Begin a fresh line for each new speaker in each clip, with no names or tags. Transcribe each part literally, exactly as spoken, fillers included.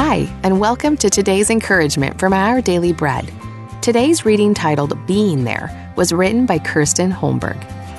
Hi, and welcome to today's encouragement from Our Daily Bread. Today's reading, titled Being There, was written by Kirsten Holmberg.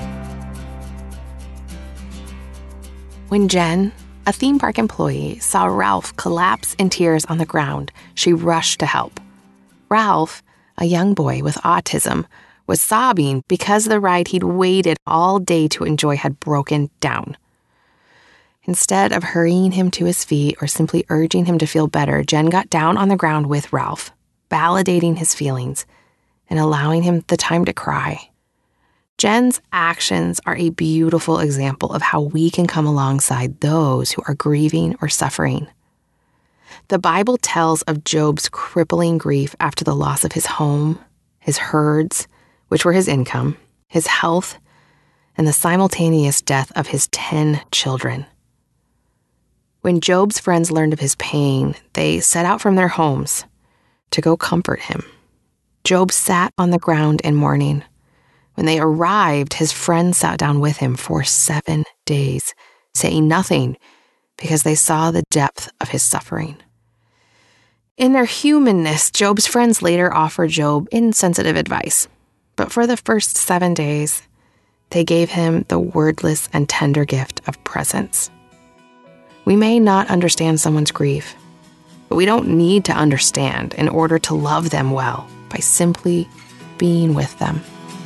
When Jen, a theme park employee, saw Ralph collapse in tears on the ground, she rushed to help. Ralph, a young boy with autism, was sobbing because the ride he'd waited all day to enjoy had broken down. Instead of hurrying him to his feet or simply urging him to feel better, Jen got down on the ground with Ralph, validating his feelings and allowing him the time to cry. Jen's actions are a beautiful example of how we can come alongside those who are grieving or suffering. The Bible tells of Job's crippling grief after the loss of his home, his herds, which were his income, his health, and the simultaneous death of his ten children. When Job's friends learned of his pain, they set out from their homes to go comfort him. Job sat on the ground in mourning. When they arrived, his friends sat down with him for seven days, saying nothing because they saw the depth of his suffering. In their humanness, Job's friends later offered Job insensitive advice, but for the first seven days, they gave him the wordless and tender gift of presence. We may not understand someone's grief, but we don't need to understand in order to love them well by simply being with them.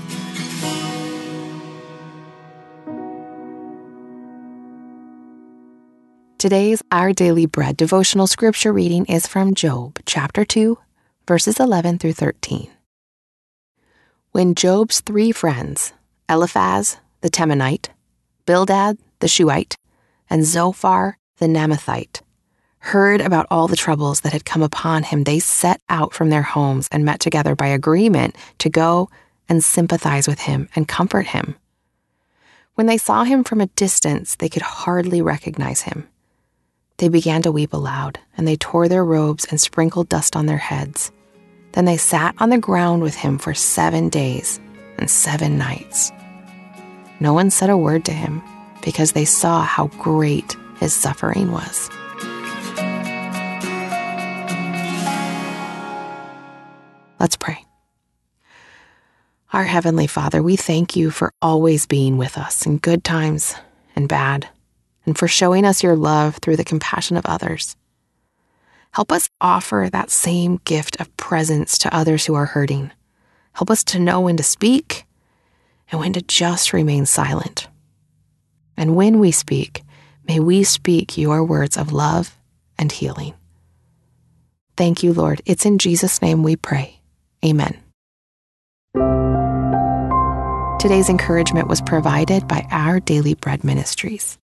Today's Our Daily Bread devotional scripture reading is from Job, chapter two, verses eleven through thirteen. When Job's three friends, Eliphaz the Temanite, Bildad the Shuhite, and Zophar the Naamathite, heard about all the troubles that had come upon him, they set out from their homes and met together by agreement to go and sympathize with him and comfort him. When they saw him from a distance, they could hardly recognize him. They began to weep aloud, and they tore their robes and sprinkled dust on their heads. Then they sat on the ground with him for seven days and seven nights. No one said a word to him because they saw how great his suffering was. Let's pray. Our Heavenly Father, we thank you for always being with us in good times and bad, and for showing us your love through the compassion of others. Help us offer that same gift of presence to others who are hurting. Help us to know when to speak and when to just remain silent. And when we speak, may we speak your words of love and healing. Thank you, Lord. It's in Jesus' name we pray. Amen. Today's encouragement was provided by Our Daily Bread Ministries.